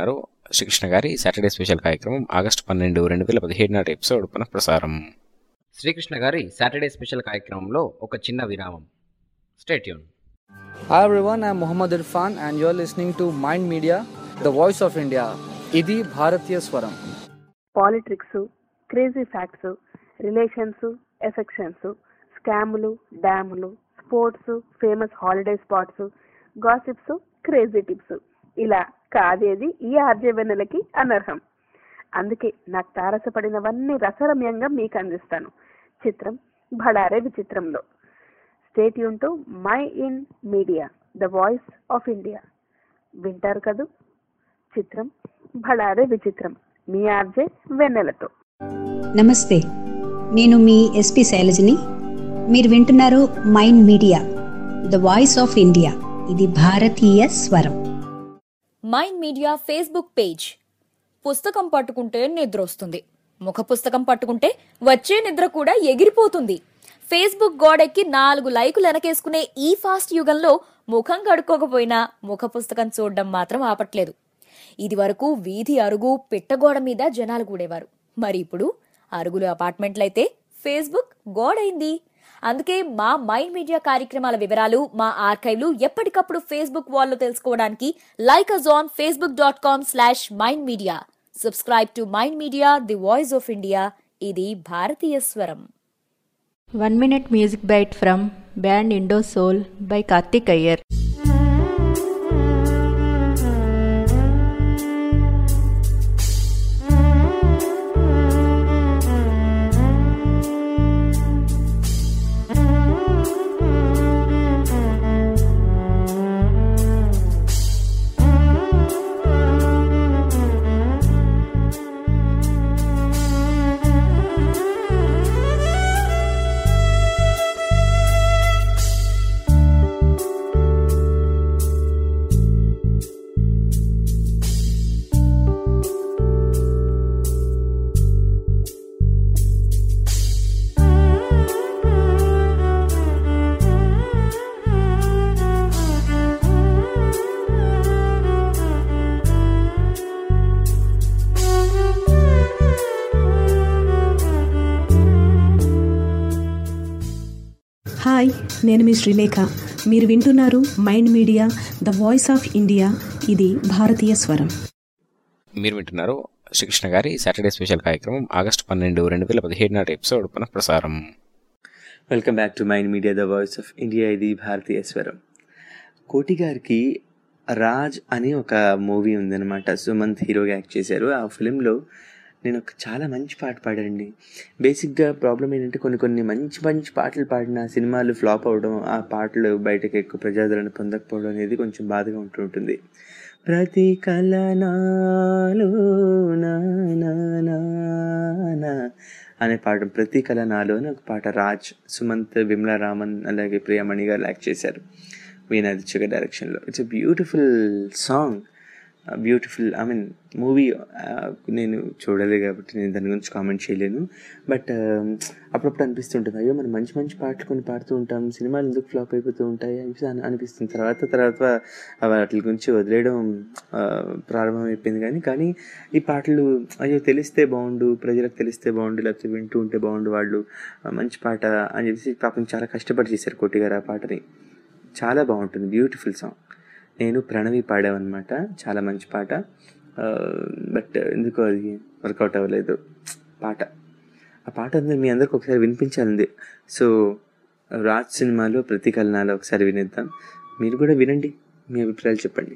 శ్రీకృష్ణ గారి సాటర్డే స్పెషల్ కార్యక్రమం ఆగస్టు పన్నెండు రెండు వేల పదిహేడు నాటి ఎపిసోడ్ పునఃప్రసారం. శ్రీకృష్ణ గారి సాటర్డే స్పెషల్ కార్యక్రమంలో ఒక చిన్న విరామం. Stay tune. Hi everyone, I'm Muhammad Irfan and you're listening to Mind Media, the voice of India. ఇది భారతీయ స్వరం. Politics, crazy facts, relations, affections, స్కాములు, డ్యాములు, sports, famous holiday spots, gossips, crazy tips, ఇలా కాదేది ఈ ఆర్జే వెన్నెలకి అనర్హం. అందుకే నాకు తారసపడినవన్నీ రసరమ్యంగా మీకు అందిస్తాను. చిత్రం భడారే విచిత్రంలో. Stay tune to my in Media, the voice of India. వింటారు కదూ? చిత్రం భడారే విచిత్రం, మీ ఆర్జే వెన్నెలతో. నమస్తే, నేను మీ ఎస్పి శైలజని. మీరు వింటున్నారు mind media, the voice of India. ఇది భారతీయ స్వరం. Mind Media Facebook page. పుస్తకం పట్టుకుంటే నిద్ర వస్తుంది, ముఖ పుస్తకం పట్టుకుంటే వచ్చే నిద్ర కూడా ఎగిరిపోతుంది. ఫేస్బుక్ గోడెక్కి నాలుగు లైకులు వెనకేసుకునే ఈ ఫాస్ట్ యుగంలో ముఖం కడుక్కోకపోయినా ముఖ పుస్తకం చూడడం మాత్రం ఆపట్లేదు. ఇది వరకు వీధి అరుగు పిట్టగోడ మీద జనాలు కూడేవారు. మరి ఇప్పుడు అరుగులు అపార్ట్మెంట్లయితే ఫేస్బుక్ గోడైంది. అందుకే మా మైండ్ మీడియా కార్యక్రమాల వివరాలు, మా ఆర్కైవ్లు ఎప్పటికప్పుడు ఫేస్బుక్ వాల్లో తెలుసుకోవడానికి like us on Facebook dot com slash Mind Media. Subscribe to mind media, the voice of India. ఇది భారతీయ స్వరం. One minute music bite from band Indo Soul by Karthik Iyer. Hi, నేను మీ శ్రీలేఖ. మీరు వింటున్నారు mind media, the voice of India. ఇది భారతీయ స్వరం. మీరు వింటున్నారు శ్రీకృష్ణ గారి సాటర్డే స్పెషల్ కార్యక్రమం ఆగస్టు పన్నెండు రెండు వేల పదిహేడు నాటి ఎపిసోడ్ పునఃప్రసారం. Welcome back to mind media, the voice of India. ఇది భారతీయ స్వరం. కోటి గారికి రాజ్ అని ఒక మూవీ ఉందన్నమాట. సుమంత్ హీరోగా యాక్ట్ చేశారు. ఆ ఫిలింలో నేను ఒక చాలా మంచి పాట పాడానండి. బేసిక్గా ప్రాబ్లం ఏంటంటే కొన్ని కొన్ని మంచి మంచి పాటలు పాడిన సినిమాలు ఫ్లాప్ అవ్వడం, ఆ పాటలు బయటకు ఎక్కువ ప్రజాదరణ పొందకపోవడం అనేది కొంచెం బాధగా ఉంటుంటుంది. ప్రతి కలనాలు అనే పాట, ప్రతి కళ నాలో అని ఒక పాట రాజ్, సుమంత్, విమలా రామన్ అలాగే ప్రియమణి గారు యాక్ట్ చేశారు వీణాదిత్య గారి డైరెక్షన్లో. It's a beautiful song, beautiful I mean movie. నేను చూడలేదు కాబట్టి నేను దాని గురించి కామెంట్ చేయలేను. బట్ అప్పుడప్పుడు అనిపిస్తుంటుంది, అయ్యో మనం మంచి మంచి పాటలు కొన్ని పాడుతూ ఉంటాం, సినిమాలు ఎందుకు ఫ్లాప్ అయిపోతూ ఉంటాయి అని అనిపిస్తుంది. తర్వాత తర్వాత వాటి గురించి వదిలేయడం ప్రారంభమైపోయింది. కానీ కానీ ఈ పాటలు అయ్యో తెలిస్తే బాగుండు, ప్రజలకు తెలిస్తే బాగుండు, లేకపోతే వింటూ ఉంటే బాగుండు, వాళ్ళు మంచి పాట అని చెప్పేసి పాపం చాలా కష్టపడి చేశారు కోటి గారు ఆ పాటని. చాలా బాగుంటుంది, బ్యూటిఫుల్ సాంగ్. నేను ప్రణవి పాడామన్నమాట, చాలా మంచి పాట. బట్ ఎందుకో అది వర్కౌట్ అవ్వలేదు పాట. ఆ పాట అందరూ మీ అందరికి ఒకసారి వినిపించాలి. సో రాజ్ సినిమాలో ప్రతి కలనాలో ఒకసారి వినేద్దాం. మీరు కూడా వినండి, మీ అభిప్రాయాలు చెప్పండి.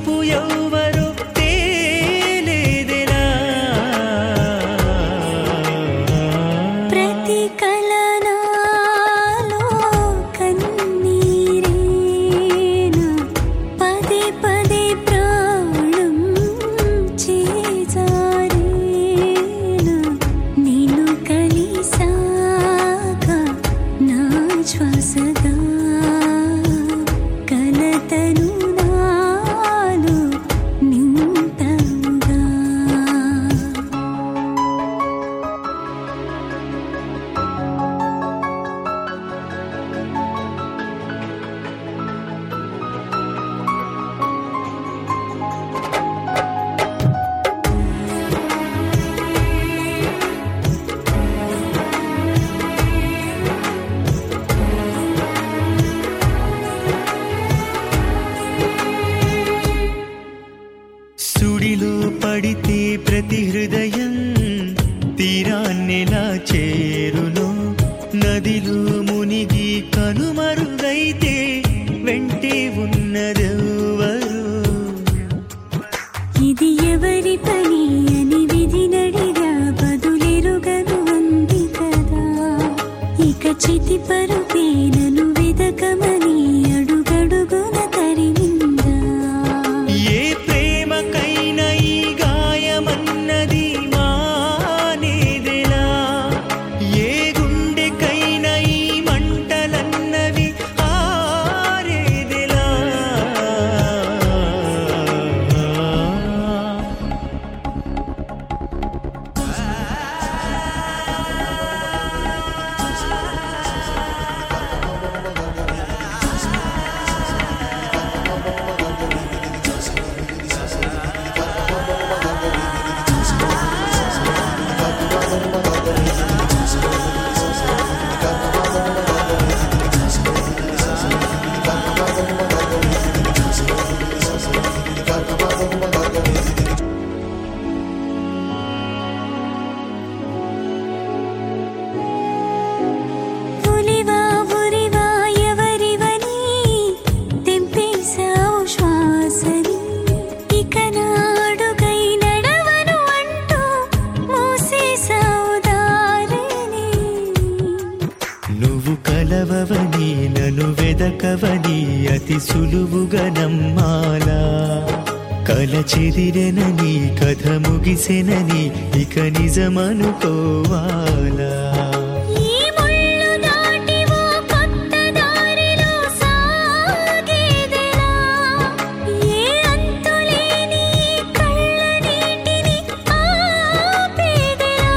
చూపు ఎవ్వరు తేలేదెలా ప్రతి కలనాలో కన్నీరేనా పదే పదే ప్రాణం చేజారేనా నిన్ను కలిసాక నా శ్వాసగా కలతను నాలో నింపగా సుడిలో పడితే ప్రతి హృదయం తీరాన్నెలా చేరును నదిలో మునిగి కనుమరుగైతే వెంటే ఉన్నదెవ్వరు ఇది ఎవరి పని అని విధి నడిగా బదులెరుగను అంది కదా ఇక చితి పరుపే నన్ను వెదకమని అడుగడుగున తరిమిందా ఏ ప్రేమకైనా ఈ గాయమన్నది మానేదెలా ఏ గుండెకైనా ఈ మంటలన్నవి ఆరేదెలా పులివా ఉరివా ఎవరివని తెంపేశావు శ్వాసని ఇక నాడుగై నడవను అంటూ మూసేశావు దారిని నువ్వు కలవవని నన్ను వెదకవని అతి సులువుగా నమ్మాలా కల చెదిరెనని కథ ముగిసెనని ఇక నిజమనుకోవాలా ఈ ముళ్ళు దాటి ఓ కొత్త దారిలో సాగేదెలా ఏ అంతులేని కళ్ళ నీటిని ఆపేదెలా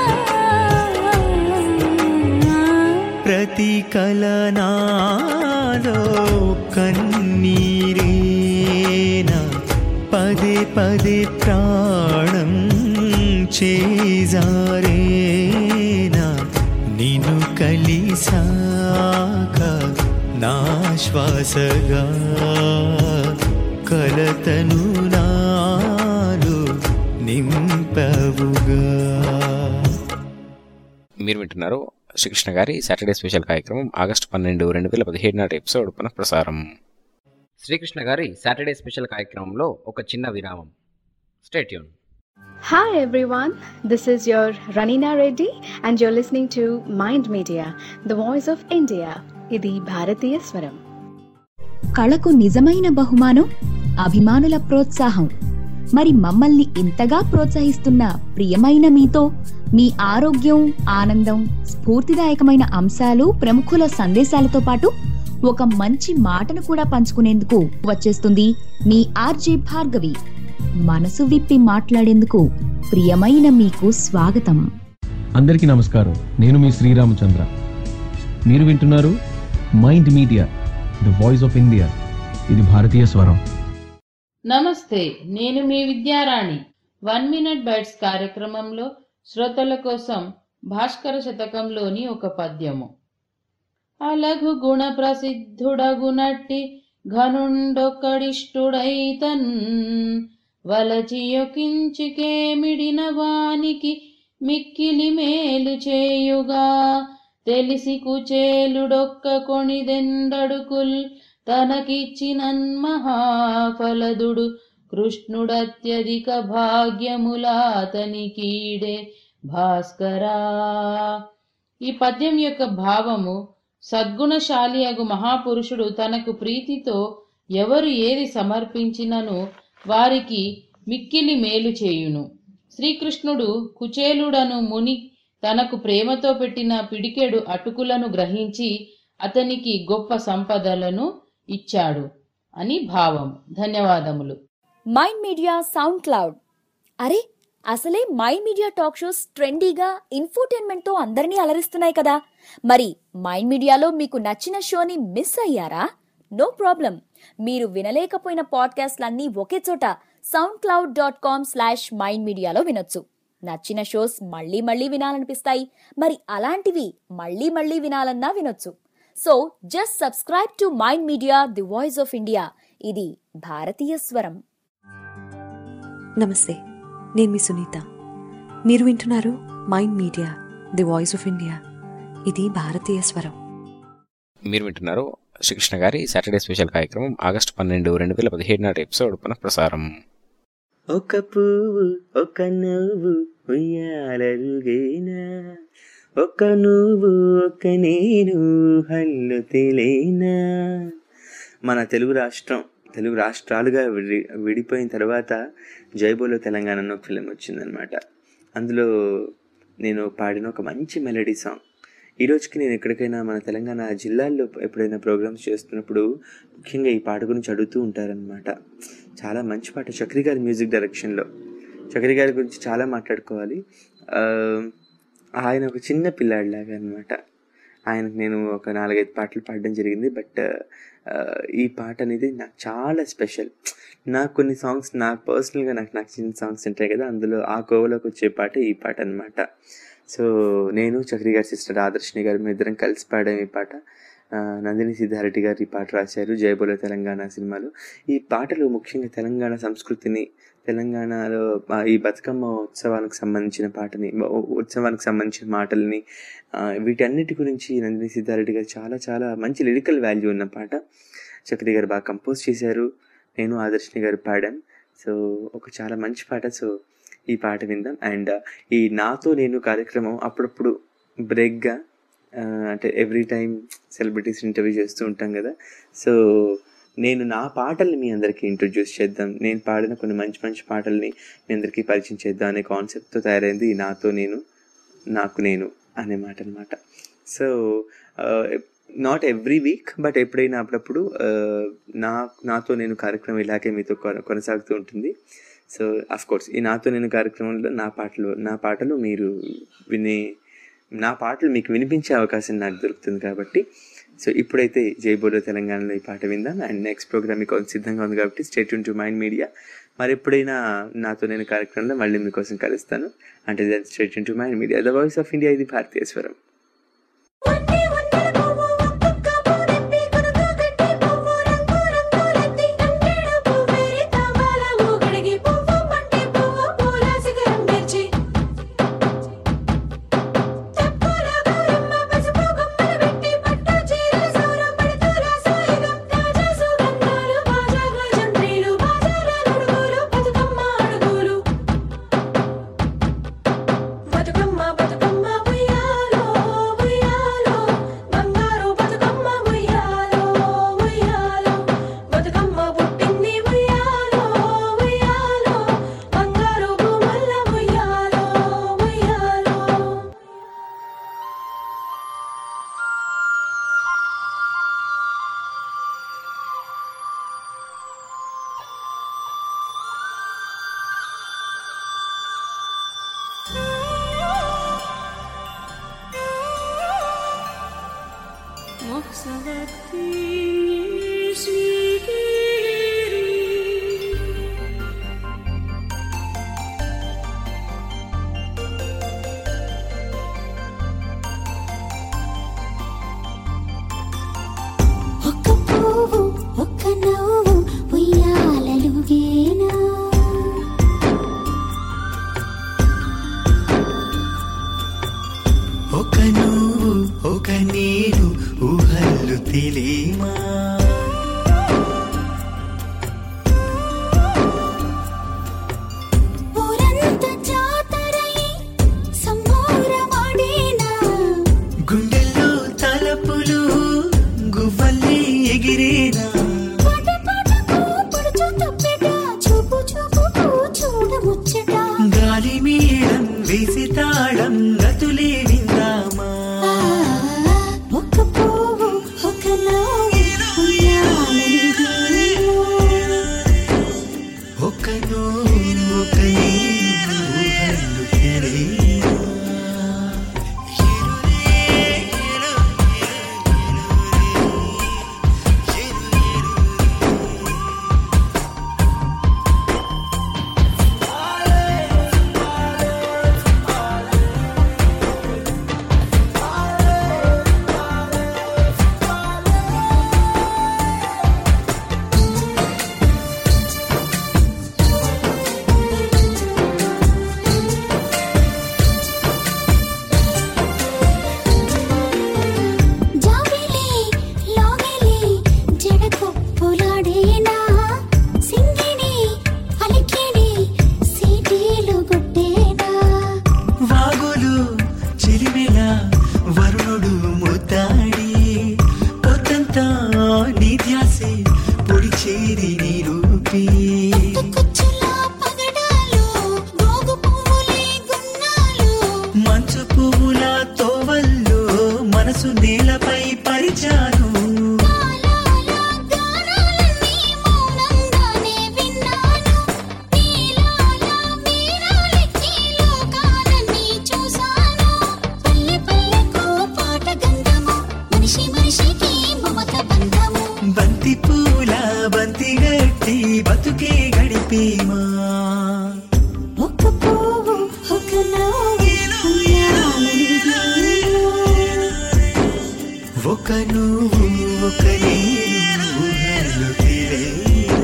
ప్రతి కలనాలో కన్నీరేనా పదే పదే ప్రాణం చేజారేనా నిన్ను కలిసాక నా శ్వాసగా కలతను నాలో నింపవుగా. మీరు వింటున్నారు శ్రీకృష్ణ గారి సాటర్డే స్పెషల్ కార్యక్రమం ఆగస్టు పన్నెండు రెండు వేల పదిహేడు నాటి ఎపిసోడ్ పునఃప్రసారం. శ్రీకృష్ణ గారి సాటర్డే స్పెషల్ కార్యక్రమంలో ఒక చిన్న విరామం. Stay tune. Hi everyone, this is your Ranina Reddy and you're listening to Mind Media, the voice of India. ఇది భారతీయ స్వరం. కళకు నిజమైన బహుమానం అభిమానుల ప్రోత్సాహం. మరి మమ్మల్ని ఇంతగా ప్రోత్సహిస్తున్న ప్రియమైన మీతో మీ ఆరోగ్యం, ఆనందం, స్ఫూర్తిదాయకమైన అంశాలు, ప్రముఖుల సందేశాలతో పాటు ఒక మంచి మాటను కూడా పంచుకునేందుకు వచ్చేస్తుంది మీ ఆర్జే భార్గవి. మనసు విప్పి మాట్లాడేందుకు ప్రియమైన మీకు స్వాగతం. అందరికీ నమస్కారం. నేను మీ శ్రీరామచంద్ర. మీరు వింటున్నారు mind media, the voice of India. ఇది భారతీయ స్వరం. నమస్తే, నేను మీ విద్యారాణి. వన్ మినిట్ బైట్స్ కార్యక్రమంలో శ్రోతల కోసం భాస్కర శతకంలోని ఒక పద్యము. అలఘు గుణ ప్రసిద్ధుడగునట్టి ఘనుండొక్కడిష్టుడైతన్ వలచియొకించికేమిడిన వానికి మిక్కిలి మేలు చేయుగా తెలిసి కుచేలుడొక్క కొనిదెండడుకుల్ తనకిచ్చినన్ మహాఫలదుడు కృష్ణుడత్యధిక భాగ్యములాతనికీడే భాస్కరా. ఈ పద్యం యొక్క భావము, సద్గుణశాలి అగు మహాపురుషుడు తనకు ప్రీతితో ఎవరు ఏది సమర్పించినను వారికి మిక్కిలి మేలు చేయును. శ్రీకృష్ణుడు కుచేలుడను ముని తనకు ప్రేమతో పెట్టిన పిడికెడు అటుకులను గ్రహించి అతనికి గొప్ప సంపదలను ఇచ్చాడు అని భావం. ధన్యవాదములు. Mind Media SoundCloud. అరే, అసలే మైండ్ మీడియా టాక్ షోస్ ట్రెండీగా ఇన్ఫోటైన్మెంట్ తో అందరినీ అలరిస్తున్నాయి కదా. మరి మైండ్ మీడియాలో మీకు నచ్చిన షోని మిస్ అయ్యారా? No problem. మీరు వినలేకపోయిన పాడ్కాస్ట్లన్నీ ఒకే చోట SoundCloud dot com slash Mind మీడియాలో వినొచ్చు. నచ్చిన షోస్ మళ్ళీ మళ్ళీ వినాలనిపిస్తాయి. మరి అలాంటివి మళ్ళీ మళ్ళీ వినాలన్నా వినొచ్చు. So just subscribe to mind media the voice of India. ఇది భారతీయ స్వరం. నమస్తే, నేను మీ సునీత. మీరు వింటున్నారు mind media the voice of India. ఇది భారతీయ స్వరం. మీరు వింటున్నారు శ్రీకృష్ణ గారి సాటర్డే స్పెషల్ కార్యక్రమం ఆగస్టు పన్నెండు రెండు వేల పదిహేడు నాటి ఎపిసోడ్ పునఃప్రసారం. ఒక పువ్వు ఒక నువ్వు ఉయ్యాలరుగేనా, ఒక నువ్వు ఒక నేను హల్లు తేలేనా. మన తెలుగు రాష్ట్రం తెలుగు రాష్ట్రాలుగా విడి విడిపోయిన తర్వాత జైబోలో తెలంగాణ అన్న ఫిలిం వచ్చిందనమాట. అందులో నేను పాడిన ఒక మంచి మెలడీ సాంగ్. ఈ రోజుకి నేను ఎక్కడికైనా మన తెలంగాణ జిల్లాల్లో ఎప్పుడైనా ప్రోగ్రామ్స్ చేస్తున్నప్పుడు ముఖ్యంగా ఈ పాట గురించి అడుగుతూ ఉంటారనమాట. చాలా మంచి పాట, చక్రి గారి మ్యూజిక్ డైరెక్షన్లో. చక్రి గారి గురించి చాలా మాట్లాడుకోవాలి. ఆయన ఒక చిన్న పిల్లాడిలాగా అనమాట. ఆయనకు నేను ఒక నాలుగైదు పాటలు పాడడం జరిగింది. బట్ ఈ పాట అనేది నాకు చాలా స్పెషల్. నాకు కొన్ని సాంగ్స్ నాకు పర్సనల్గా నాకు నచ్చిన సాంగ్స్ ఉంటాయి కదా, అందులో ఆ కోవలోకి వచ్చే పాట ఈ పాట అనమాట. సో నేను చక్రి గారి సిస్టర్ ఆదర్శిని గారు మీ ఇద్దరం కలిసి పాడాం ఈ పాట. నందిని సిద్ధారెడ్డి గారు ఈ పాట రాశారు జయబోలో తెలంగాణ సినిమాలో. ఈ పాటలు ముఖ్యంగా తెలంగాణ సంస్కృతిని, తెలంగాణలో ఈ బతుకమ్మ ఉత్సవానికి సంబంధించిన పాటని ఉత్సవానికి సంబంధించిన మాటల్ని వీటన్నిటి గురించి నందిని సిద్ధారెడ్డి గారు చాలా చాలా మంచి లిరికల్ వాల్యూ ఉన్న పాట. చక్రి గారు బాగా కంపోజ్ చేశారు, నేను ఆదర్శిని గారు పాడాం. సో ఒక చాలా మంచి పాట. సో ఈ పాట విందాం. అండ్ ఈ నాతో నేను కార్యక్రమం అప్పుడప్పుడు బ్రేక్గా, అంటే ఎవ్రీ టైం సెలబ్రిటీస్ ఇంటర్వ్యూ చేస్తూ ఉంటాం కదా. సో నేను నా పాటల్ని మీ అందరికీ ఇంట్రొడ్యూస్ చేద్దాం, నేను పాడిన కొన్ని మంచి మంచి పాటల్ని మీ అందరికీ పరిచయం చేద్దాం అనే కాన్సెప్ట్తో తయారైంది నాతో నేను నాకు నేను అనే మాట అనమాట. So not every week, but ఎప్పుడైనా అప్పుడప్పుడు నా నాతో నేను కార్యక్రమం ఇలాగే మీతో కొనసాగుతూ ఉంటుంది. సో అఫ్కోర్స్ ఈ నాతో నేను కార్యక్రమంలో నా పాటలు నా పాటలు మీరు వినే నా పాటలు మీకు వినిపించే అవకాశం నాకు దొరుకుతుంది కాబట్టి. సో ఇప్పుడైతే జైబోలో తెలంగాణలో ఈ పాట విందాం. అండ్ నెక్స్ట్ ప్రోగ్రామ్ మీకు సిద్ధంగా ఉంది కాబట్టి stay tune to mind media. మరి ఎప్పుడైనా నాతో నేను కార్యక్రమంలో మళ్ళీ మీకోసం కలుస్తాను. అంటే then stay tune to mind media the voice of India. ఇది భారతీయ స్వరం. ఒక నువ్వు ఒక నేను ఊహల్లు తెలియమా. ఉంది నీ రూపే మంచు పువ్వుల తోవల్లో మనసు నేలపై పరిచాను బంతి పూల బంతి గట్టి బతుకే గడిపేమా ఒక పువ్వు ఒక ఒక నువ్వు ఒక నేను ఊహలు తీరేనా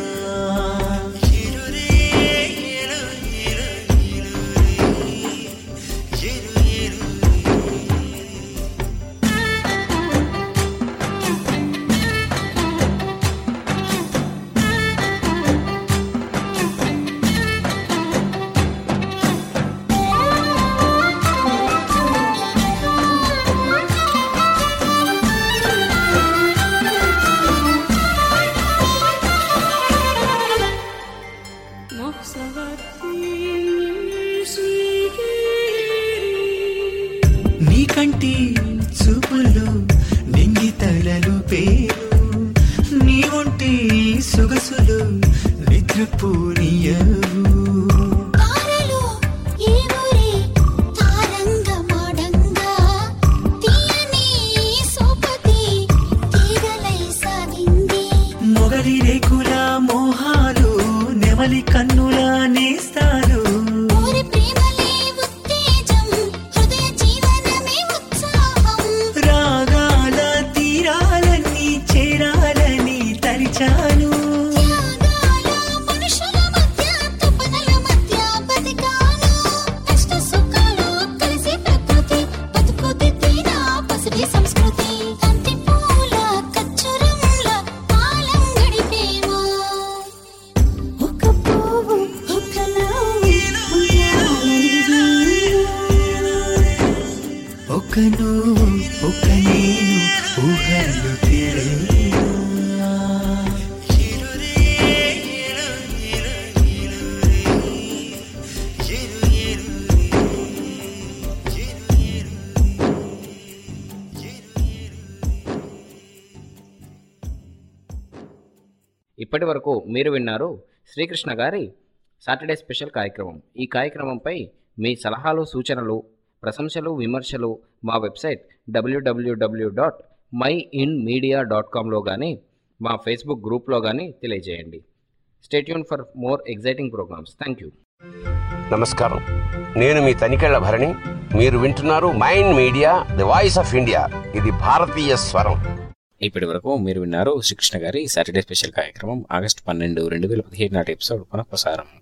నీకంటి చూపులు నింగి తలలు పేరు నీ ఒంటి సొగసులు నిద్రపోనియవు మొగలి రేకుల మోహాలు నెమలి కన్నుల నేస్తాలు రాగాల తీరాలన్నీ చేరాలని తరిచాను ఒక నువ్వు ఒక నేను ఊహలు తీరేనా ఇప్పటి వరకు మీరు విన్నారు శ్రీకృష్ణ గారి సాటర్డే స్పెషల్ కార్యక్రమం. ఈ కార్యక్రమంపై మీ సలహాలు సూచనలు ప్రశంసలు విమర్శలు మా website WWW dot my in media dot కామ్లో కానీ మా ఫేస్బుక్ గ్రూప్లో కానీ తెలియజేయండి. Stay tune for more exciting programmes. Thank you. నమస్కారం, నేను మీ తనికెళ్ల భరణి. మీరు వింటున్నారు mind media the voice of India. ఇది భారతీయ స్వరం. ఇప్పటి వరకు మీరు విన్నారు శ్రీకృష్ణ గారి సాటర్డే స్పెషల్ కార్యక్రమం ఆగస్టు పన్నెండు రెండు వేల పదిహేడు నాటి ఎపిసోడ్ పునఃప్రసారం.